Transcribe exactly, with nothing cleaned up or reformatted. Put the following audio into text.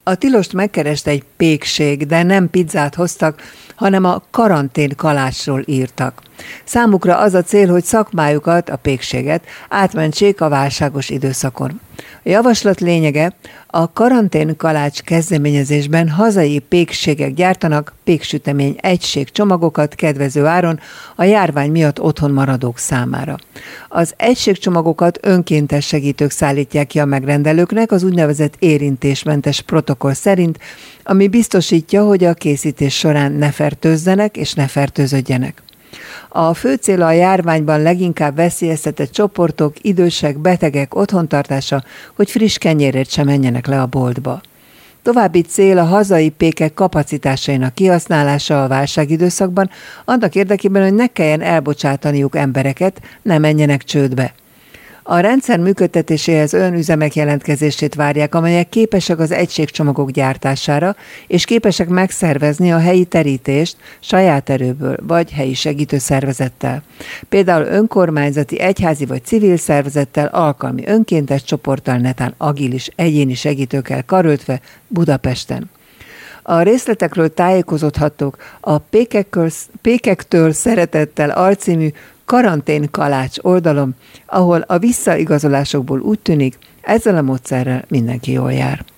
A tilost megkereste egy pékség, de nem pizzát hoztak, hanem a karantén kalácsról írtak. Számukra az a cél, hogy szakmájukat, a pékséget átmentsék a válságos időszakon. A javaslat lényege, a karantén kalács kezdeményezésben hazai pékségek gyártanak péksütemény egységcsomagokat kedvező áron a járvány miatt otthon maradók számára. Az egységcsomagokat önkéntes segítők szállítják ki a megrendelőknek az úgynevezett érintésmentes protokoll szerint, ami biztosítja, hogy a készítés során ne fertőzzenek és ne fertőződjenek. A fő cél a járványban leginkább veszélyeztetett csoportok, idősek, betegek otthontartása, hogy friss kenyérért sem menjenek le a boltba. További cél a hazai pékek kapacitásainak kihasználása a válságidőszakban, annak érdekében, hogy ne kelljen elbocsátaniuk embereket, ne menjenek csődbe. A rendszer működtetéséhez olyan üzemek jelentkezését várják, amelyek képesek az egységcsomagok gyártására, és képesek megszervezni a helyi terítést saját erőből, vagy helyi segítőszervezettel. Például önkormányzati, egyházi vagy civil szervezettel, alkalmi önkéntes csoporttal, netán agilis egyéni segítőkkel karöltve Budapesten. A részletekről tájékozódhattok a Pékektől, Pékektől szeretettel alcímű karantén kalács oldalon, ahol a visszaigazolásokból úgy tűnik, ezzel a módszerrel mindenki jól jár.